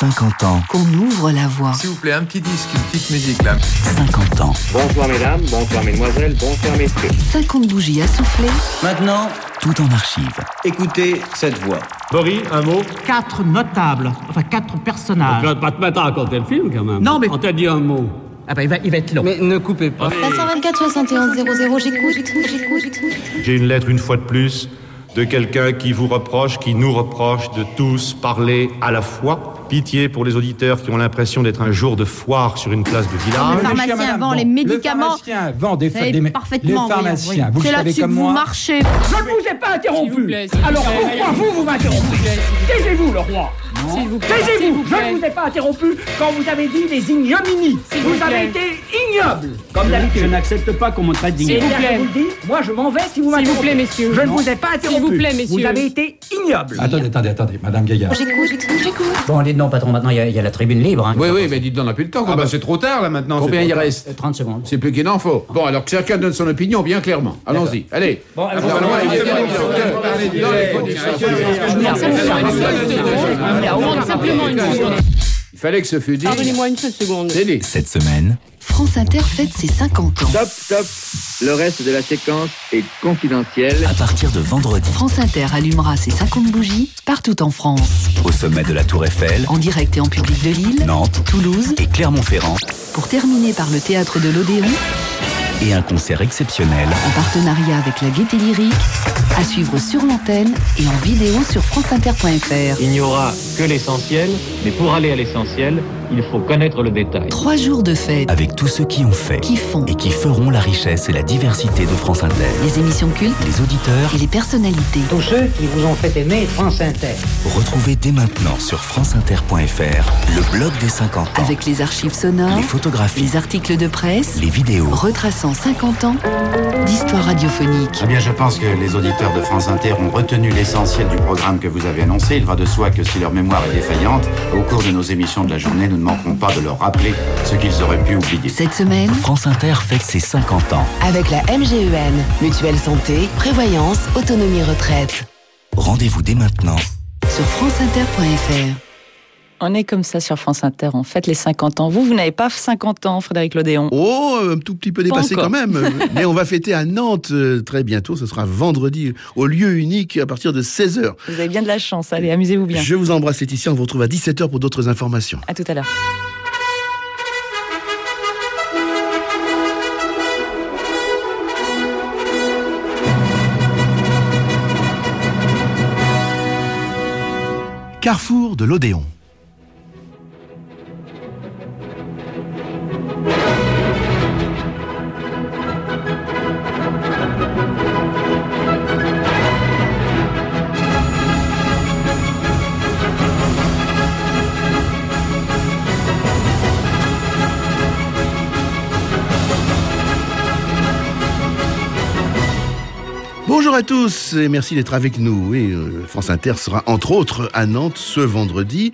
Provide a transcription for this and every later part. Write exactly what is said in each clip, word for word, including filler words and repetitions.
cinquante ans. Qu'on ouvre la voie. S'il vous plaît, un petit disque, une petite musique là. cinquante ans. Bonsoir mesdames, bonsoir mesdemoiselles, bonsoir messieurs. cinquante bougies à souffler. Maintenant, tout en archive. Écoutez cette voix. Boris, un mot. Quatre notables, enfin quatre personnages. Donc, pas te mettre à raconter le film quand même. Non, mais- On t'a dit un mot. Ah bah il va, il va être long. Mais ne coupez pas. cinq cent vingt-quatre soixante et onze zéro zéro, j'écoute, j'écoute. J'ai une lettre une fois de plus de quelqu'un qui vous reproche, qui nous reproche de tous parler à la fois. Pitié pour les auditeurs qui ont l'impression d'être un jour de foire sur une place de village. Le pharmacien vend les médicaments. Le pharmacien vend des, Vous des avez parfaitement les pharmaciens. oui. Vous le C'est savez là-dessus comme que vous moi. marchez. Je ne vous ai pas interrompu. Alors pourquoi vous, vous m'interrompez? Taisez-vous, le roi. S'il vous plaît. Taisez-vous. Je ne vous ai pas interrompu quand vous avez dit des ignominies. Vous avez été ignoble, comme d'habitude. Je n'accepte pas qu'on me traite Et d'ignoble. bien, je vous le dis, moi je m'en vais si vous m'interrompez. S'il vous plaît, messieurs. Je ne vous ai pas interrompu. S'il vous plaît, messieurs. Vous avez été ignoble. Attendez, attendez, attendez, Madame Gaillard. J'écoute, j'écoute. Bon, dites non, patron, maintenant il y, a- il y a la tribune libre. Hein. Oui, oui, mais dites-donc, on n'a plus le temps. Ah bah c'est trop tard là maintenant. Combien c'est il trop tard. reste? Euh, trente secondes. C'est plus qu'il n'en faut. Bon, alors que chacun donne son opinion bien clairement. Allons-y, allez. Bon, alors, Alors, bon, ouais, bon, évidemment, bon, docteur, dans les conditions. Simplement une seconde. Il fallait que ce fût dit. Pardonnez-moi une seule seconde. C'est dit. Cette semaine, France Inter fête ses cinquante ans. Stop, stop. Le reste de la séquence est confidentiel. à partir de vendredi, France Inter allumera ses cinquante bougies partout en France. au sommet de la Tour Eiffel, En direct et en public de Lille, Nantes Toulouse, et Clermont-Ferrand, pour terminer par le théâtre de l'Odéon, et un concert exceptionnel en partenariat avec la Gaîté Lyrique, à suivre sur l'antenne et en vidéo sur franceinter point f r. Il n'y aura que l'essentiel, mais pour aller à l'essentiel, il faut connaître le détail. Trois jours de fête avec tous ceux qui ont fait qui font et qui feront la richesse et la diversité de France Inter. les émissions cultes Les auditeurs, et les personnalités. tous ceux qui vous ont fait aimer France Inter. retrouvez dès maintenant sur franceinter point f r le blog des cinquante ans, Avec les archives sonores, les photographies, les articles de presse, les vidéos. retraçant cinquante ans d'histoire radiophonique. Eh bien, je pense que les auditeurs de France Inter ont retenu l'essentiel du programme que vous avez annoncé. Il va de soi que si leur mémoire est défaillante, au cours de nos émissions de la journée, nous ne manquerons pas de leur rappeler ce qu'ils auraient pu oublier. Cette semaine, France Inter fête ses cinquante ans. Avec la M G E N, Mutuelle Santé, Prévoyance, Autonomie Retraite. Rendez-vous dès maintenant. sur franceinter point f r. On est comme ça sur France Inter, on fête les cinquante ans. Vous, vous n'avez pas cinquante ans, Frédéric Lodéon. Oh, un tout petit peu dépassé encore. quand même. Mais on va fêter à Nantes euh, très bientôt. Ce sera vendredi au lieu unique à partir de seize heures. Vous avez bien de la chance, allez, amusez-vous bien. Je vous embrasse, Laetitia. On vous retrouve à dix-sept heures pour d'autres informations. À tout à l'heure. Carrefour de l'Odéon. Bonjour à tous et merci d'être avec nous. Oui, euh, France Inter sera entre autres à Nantes ce vendredi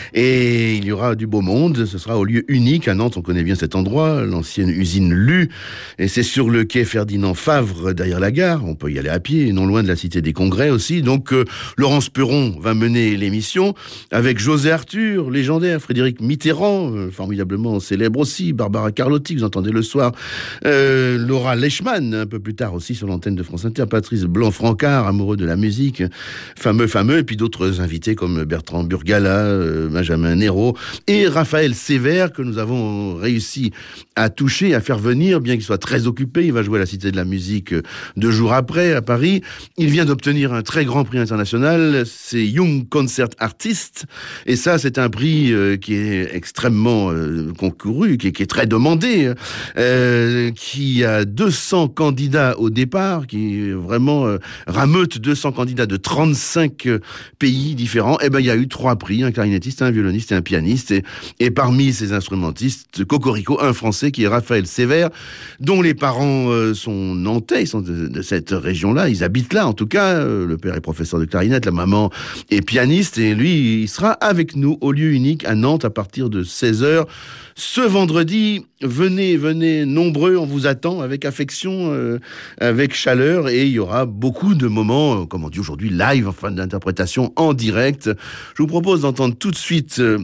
et il y aura du beau monde. Ce sera au lieu unique à Nantes. On connaît bien cet endroit, l'ancienne usine Lu, et c'est sur le quai Ferdinand Favre derrière la gare. On peut y aller à pied, non loin de la Cité des Congrès aussi. Donc euh, Laurence Perron va mener l'émission avec José Arthur, légendaire, Frédéric Mitterrand, euh, formidablement célèbre aussi, Barbara Carlotti, vous entendez le soir, euh, Laura Leichmann, un peu plus tard aussi sur l'antenne de France Inter, Patrice Blanc-Francard, amoureux de la musique, fameux, fameux, et puis d'autres invités comme Bertrand Burgala, euh, Benjamin Nero et Raphaël Sévère, que nous avons réussi à toucher, à faire venir, bien qu'il soit très occupé. Il va jouer à la Cité de la Musique deux jours après, à Paris. Il vient d'obtenir un très grand prix international, c'est Young Concert Artist, et ça, c'est un prix euh, qui est extrêmement euh, concouru, qui est, qui est très demandé, euh, qui a deux cents candidats au départ, qui est vraiment euh, rameute deux cents candidats de trente-cinq euh, pays différents. Et ben il y a eu trois prix, un clarinettiste, un violoniste et un pianiste. Et, et parmi ces instrumentistes, cocorico, un Français qui est Raphaël Sévère, dont les parents euh, sont nantais, ils sont de, de cette région-là, ils habitent là en tout cas. Euh, le père est professeur de clarinette, la maman est pianiste, et lui, il sera avec nous au lieu unique à Nantes à partir de seize heures. Ce vendredi, venez, venez nombreux, on vous attend avec affection, euh, avec chaleur, et il y aura beaucoup de moments, euh, comme on dit aujourd'hui, live, enfin d'interprétation en direct. Je vous propose d'entendre tout de suite euh,